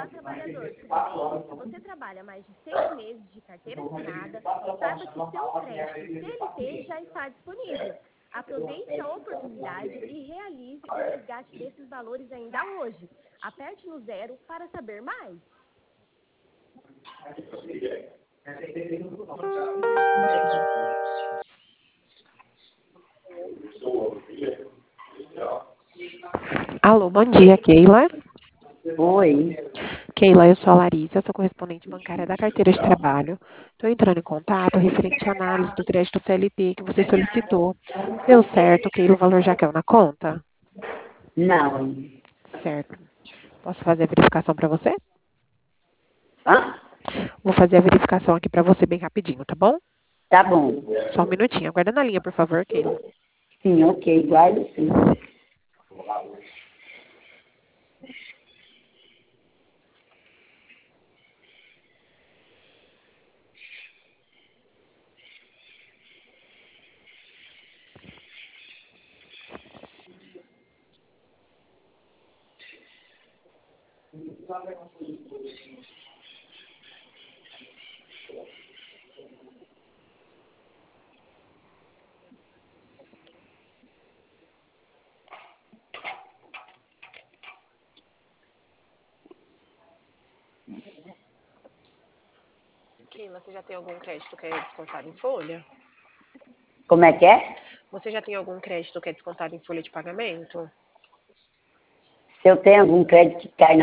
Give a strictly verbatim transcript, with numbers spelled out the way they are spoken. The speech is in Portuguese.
Olá, trabalhador, tudo bem? Se você trabalha mais de seis meses de carteira assinada, saiba que seu crédito C L T já está disponível. Aproveite a oportunidade e realize o resgate desses valores ainda hoje. Aperte no zero para saber mais. Alô, bom dia, Keila. Oi. Keila, eu sou a Larissa, sou correspondente bancária da carteira de trabalho. Estou entrando em contato referente à análise do crédito C L T que você solicitou. Deu certo, Keila, o valor já caiu na conta? Não. Certo. Posso fazer a verificação para você? Hã? Vou fazer a verificação aqui para você bem rapidinho, tá bom? Tá bom. Só um minutinho. Aguarda na linha, por favor, Keila. Sim, ok. Guardo sim. Keila, você já tem algum crédito que é descontado em folha? Como é que é? Você já tem algum crédito que é descontado em folha de pagamento? Se eu tenho algum crédito que cai na